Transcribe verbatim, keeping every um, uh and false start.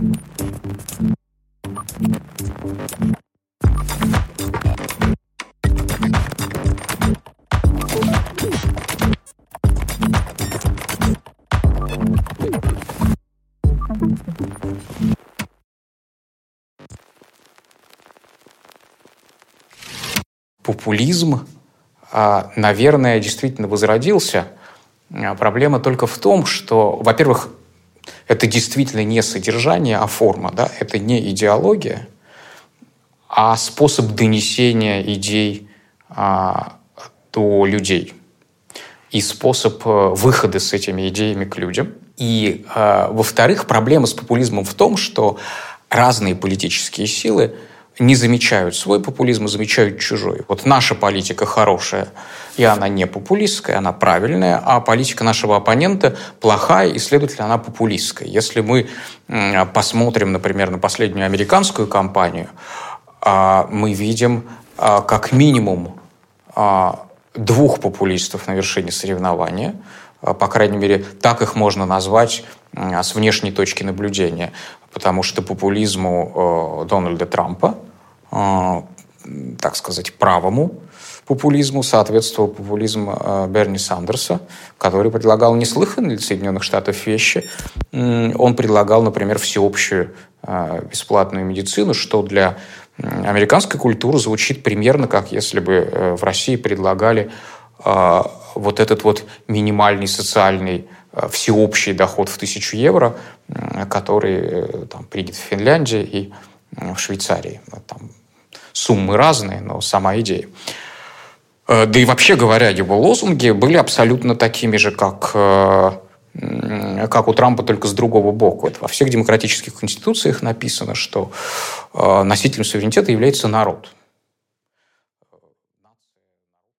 Популизм, наверное, действительно возродился. Проблема только в том, что, во-первых, это действительно не содержание, а форма, да? Это не идеология, а способ донесения идей а, до людей и способ выхода с этими идеями к людям. И, а, во-вторых, проблема с популизмом в том, что разные политические силы не замечают свой популизм, а замечают чужой. Вот наша политика хорошая, и она не популистская, она правильная, а политика нашего оппонента плохая, и, следовательно, она популистская. Если мы посмотрим, например, на последнюю американскую кампанию, мы видим как минимум двух популистов на вершине соревнования. По крайней мере, так их можно назвать с внешней точки наблюдения. Потому что популизму Дональда Трампа, так сказать, правому популизму соответствовал популизм Берни Сандерса, который предлагал неслыханные для Соединенных Штатов вещи. Он предлагал, например, всеобщую бесплатную медицину, что для американской культуры звучит примерно как если бы в России предлагали вот этот вот минимальный социальный всеобщий доход в тысячу евро, который там принят в Финляндии и в Швейцарии. Там суммы разные, но сама идея. Да и вообще говоря, его лозунги были абсолютно такими же, как, как у Трампа, только с другого боку. Это во всех демократических конституциях написано, что носителем суверенитета является народ.